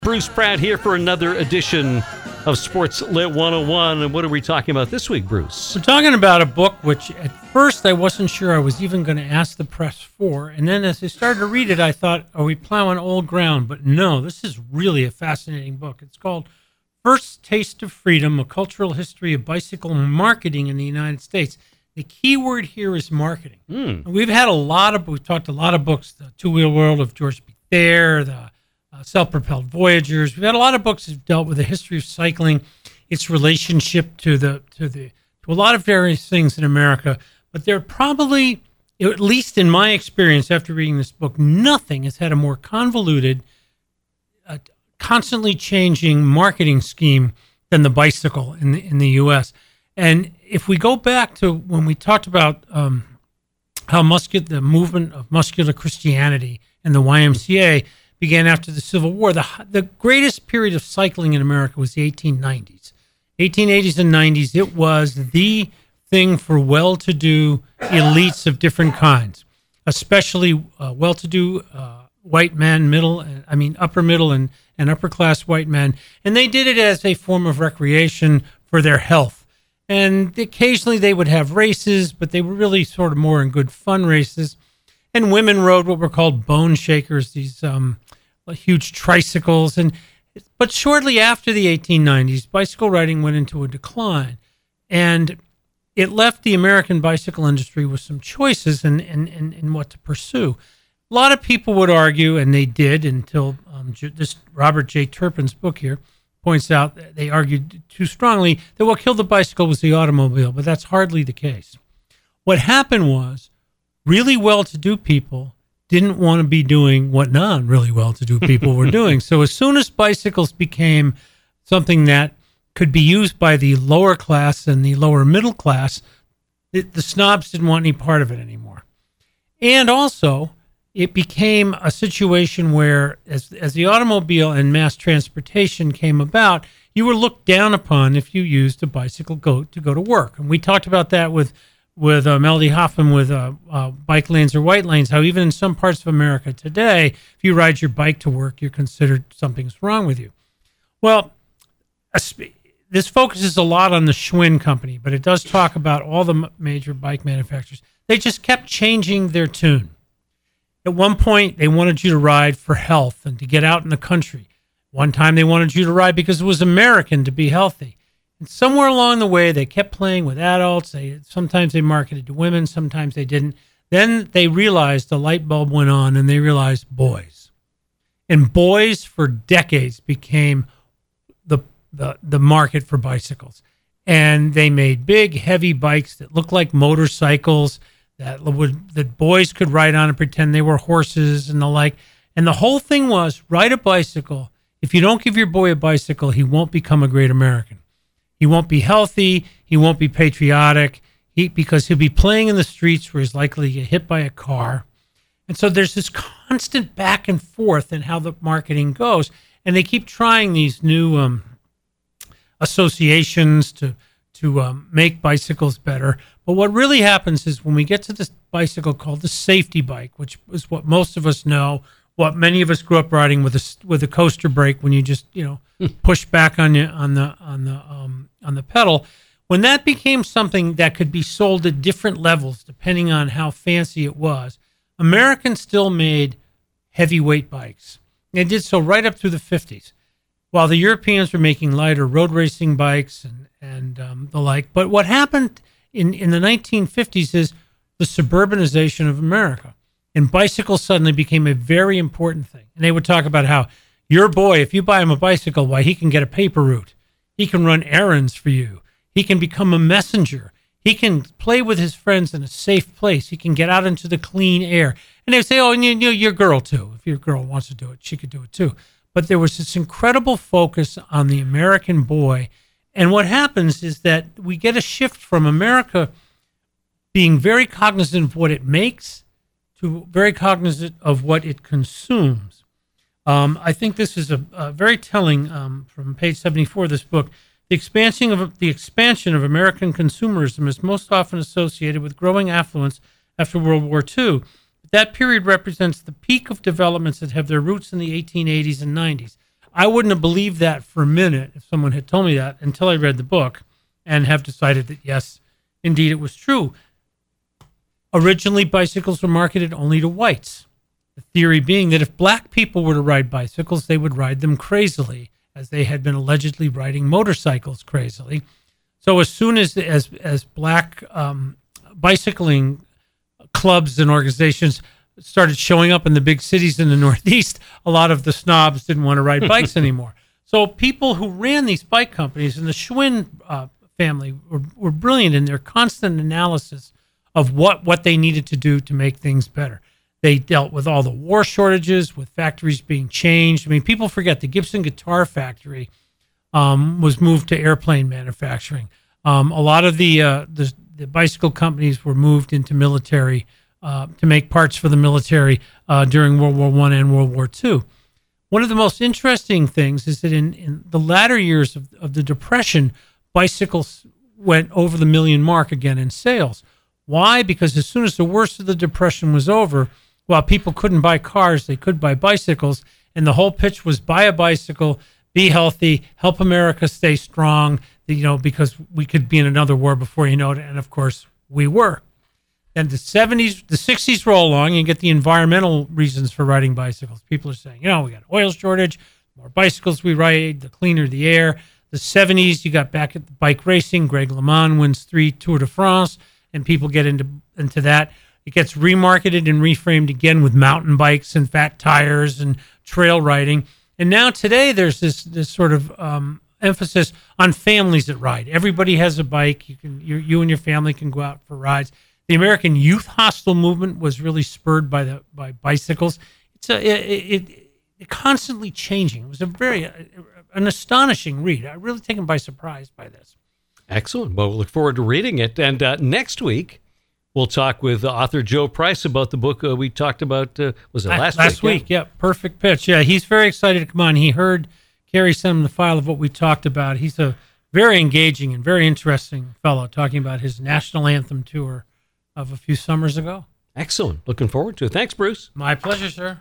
Bruce Pratt here for another edition of Sports Lit 101. And what are we talking about this week, Bruce? We're talking about a book which at first I wasn't sure I was even going to ask the press for. And then as I started to read it, I thought, are we plowing old ground? But no, this is really a fascinating book. It's called First Taste of Freedom, A Cultural History of Bicycle Marketing in the United States. The key word here is marketing. We've talked a lot of books, The Two-Wheel World of George B. Thayer, the Self-Propelled Voyagers. We've had a lot of books that have dealt with the history of cycling, its relationship to a lot of various things in America. But there probably, at least in my experience after reading this book, nothing has had a more convoluted, constantly changing marketing scheme than the bicycle in the U.S. And if we go back to when we talked about how the movement of muscular Christianity and the YMCA began after the Civil War, the greatest period of cycling in America was the 1890s. 1880s and 90s, it was the thing for well-to-do elites of different kinds, especially well-to-do white men, upper middle and upper-class white men. And they did it as a form of recreation for their health. And occasionally they would have races, but they were really sort of more in good fun races. And women rode what were called bone shakers, these huge tricycles. But shortly after the 1890s, bicycle riding went into a decline. And it left the American bicycle industry with some choices in what to pursue. A lot of people would argue, and they did until this Robert J. Turpin's book here points out that they argued too strongly that what killed the bicycle was the automobile, but that's hardly the case. What happened was really well-to-do people didn't want to be doing what non-really well-to-do people were doing. So as soon as bicycles became something that could be used by the lower class and the lower middle class, the snobs didn't want any part of it anymore. And also, it became a situation where as the automobile and mass transportation came about, you were looked down upon if you used a bicycle to go to work. And we talked about that with Melody Hoffman with bike lanes or white lanes, how even in some parts of America today, if you ride your bike to work, you're considered something's wrong with you. Well, this focuses a lot on the Schwinn company, but it does talk about all the major bike manufacturers. They just kept changing their tune. At one point, they wanted you to ride for health and to get out in the country. One time, they wanted you to ride because it was American to be healthy. And somewhere along the way, they kept playing with adults. Sometimes they marketed to women, sometimes they didn't. Then they realized the light bulb went on, and they realized boys. And boys for decades became the market for bicycles. And they made big, heavy bikes that looked like motorcycles that boys could ride on and pretend they were horses and the like. And the whole thing was, ride a bicycle. If you don't give your boy a bicycle, he won't become a great American. He won't be healthy. He won't be patriotic because he'll be playing in the streets where he's likely to get hit by a car. And so there's this constant back and forth in how the marketing goes. And they keep trying these new associations to make bicycles better. But what really happens is when we get to this bicycle called the safety bike, which is what most of us know, what many of us grew up riding with a coaster brake when you just push back on the pedal. When that became something that could be sold at different levels depending on how fancy it was, Americans still made heavyweight bikes. They did so right up through the 50s, while the Europeans were making lighter road racing bikes and the like. But what happened in the 1950s is the suburbanization of America. And bicycles suddenly became a very important thing. And they would talk about how your boy, if you buy him a bicycle, why, he can get a paper route. He can run errands for you. He can become a messenger. He can play with his friends in a safe place. He can get out into the clean air. And they would say, oh, and your girl too. If your girl wants to do it, she could do it too. But there was this incredible focus on the American boy. And what happens is that we get a shift from America being very cognizant of what it makes to very cognizant of what it consumes. I think this is a very telling from page 74 of this book. The expansion of American consumerism is most often associated with growing affluence after World War II. That period represents the peak of developments that have their roots in the 1880s and 90s. I wouldn't have believed that for a minute if someone had told me that until I read the book and have decided that, yes, indeed, it was true. Originally, bicycles were marketed only to whites. The theory being that if black people were to ride bicycles, they would ride them crazily, as they had been allegedly riding motorcycles crazily. So as soon as black bicycling clubs and organizations started showing up in the big cities in the Northeast, a lot of the snobs didn't want to ride bikes anymore. So people who ran these bike companies, and the Schwinn family were brilliant in their constant analysis of what they needed to do to make things better. They dealt with all the war shortages, with factories being changed. I mean, people forget the Gibson guitar factory was moved to airplane manufacturing. A lot of the bicycle companies were moved into military to make parts for the military during World War I and World War II. One of the most interesting things is that in the latter years of the Depression, bicycles went over the million mark again in sales. Why? Because as soon as the worst of the Depression was over, while people couldn't buy cars, they could buy bicycles, and the whole pitch was buy a bicycle, be healthy, help America stay strong, because we could be in another war before you know it, and of course we were. Then the 60s roll along and get the environmental reasons for riding bicycles. People are saying, we got oil shortage, more bicycles we ride, the cleaner the air. The 70s, you got back at the bike racing. Greg LeMond wins 3 Tour de France, and people get into that. It gets remarketed and reframed again with mountain bikes and fat tires and trail riding. And now today there's this sort of emphasis on families that ride. Everybody has a bike. You and your family can go out for rides. The American Youth Hostel movement was really spurred by bicycles. It's constantly changing. It was an astonishing read. I'm really taken by surprise by this. Excellent. Well, we look forward to reading it. And next week, we'll talk with author Joe Price about the book we talked about. Was it last week? Last week, yeah. Perfect pitch. Yeah, he's very excited to come on. He heard Carrie send him the file of what we talked about. He's a very engaging and very interesting fellow, talking about his national anthem tour of a few summers ago. Excellent. Looking forward to it. Thanks, Bruce. My pleasure, sir.